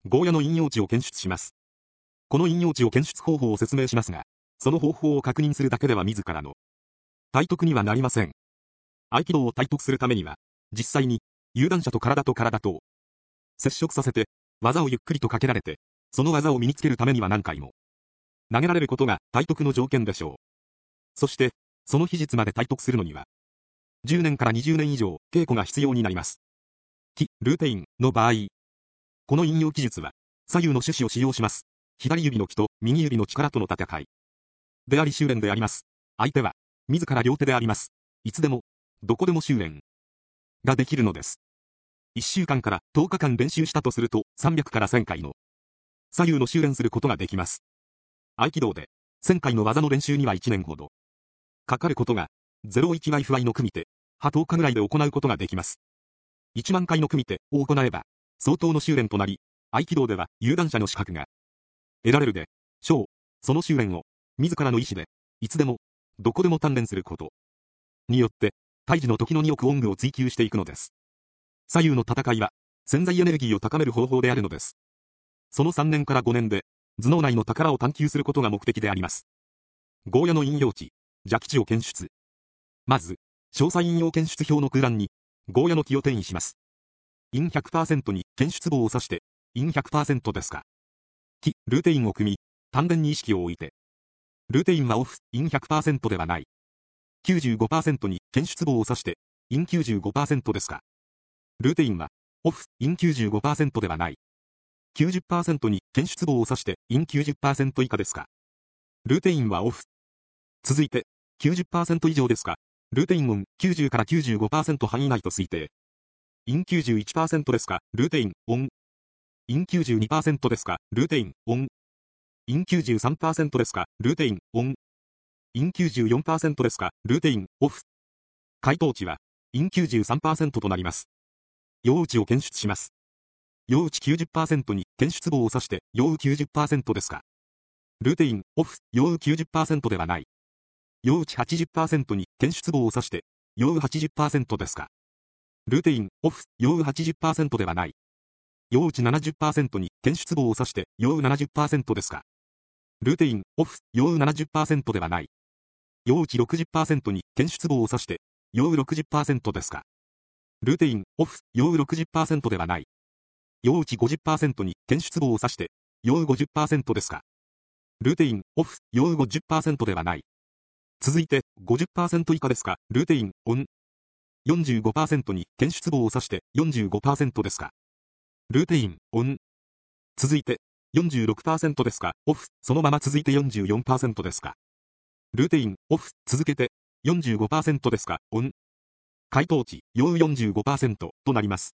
ゴーヤの引用値を検出します。この引用値を検出方法を説明しますが、その方法を確認するだけでは自らの体得にはなりません。合気道を体得するためには、実際に有段者と体と接触させて、技をゆっくりとかけられて、その技を身につけるためには何回も投げられることが体得の条件でしょう。そして、その秘術まで体得するのには、10年から20年以上稽古が必要になります。ルーテインの場合、この引用技術は、左右の手指を使用します。左指の気と右指の力との戦い。であり修練であります。相手は、自ら両手であります。いつでも、どこでも修練ができるのです。1週間から10日間練習したとすると、300から1000回の左右の修練することができます。合気道で、1000回の技の練習には1年ほどかかることが、01Yの組手、10日ぐらいで行うことができます。1万回の組手を行えば、相当の修練となり、合気道では有段者の資格が得られるでしょう。その修練を、自らの意志で、いつでも、どこでも鍛錬することによって、胎児の時の2億音具を追求していくのです。左右の戦いは、潜在エネルギーを高める方法であるのです。その3年から5年で、頭脳内の宝を探求することが目的であります。ゴーヤの引用値、邪気値を検出。まず、詳細引用検出表の空欄に、ゴーヤの気を転移します。陰 100% に検出棒を指して、陰 100% ですか。ルーテインを組み、丹田に意識を置いて。ルーテインはオフ、陰 100% ではない。95% に検出棒を指して、陰 95% ですか。ルーテインは、オフ、陰 95% ではない。90% に検出棒を指して、陰 90% 以下ですか。ルーテインはオフ。続いて、90% 以上ですか。ルーテインオン、90から 95% 範囲内と推定。陰 91% ですか。ルーテインオン。陰 92% ですか。ルーテインオン。陰 93% ですか。ルーテインオン。陰 94% ですか。ルーテインオフ。回答値は、陰 93% となります。陽打ちを検出します。陽打ち 90% に検出棒を指して、陽打 90% ですか。ルーテインオフ、陽打 90% ではない。陽打ち 80% に検出棒を指して、陽打 80% ですか。ルーテインオフ、陽打 80% ではない。陽打ち 70% に検出棒を指して、陽打 70% ですか。ルーテインオフ、陽打 70% ではない。陽打ち 60% に検出棒を指して、陽打 60% ですか。ルーテインオフ、陽打 60% ではない。陽打ち 50% に検出棒を指して、陽打 50% ですか。ルーテインオフ、陽打 50% ではない。続いて、50% 以下ですか。ルーテインオン。45% に検出棒を指して 45% ですか。ルーテインオン。続いて、46% ですか。オフ。そのまま続いて 44% ですか。ルーテインオフ。続けて 45% ですか。オン。回答値、陽 45% となります。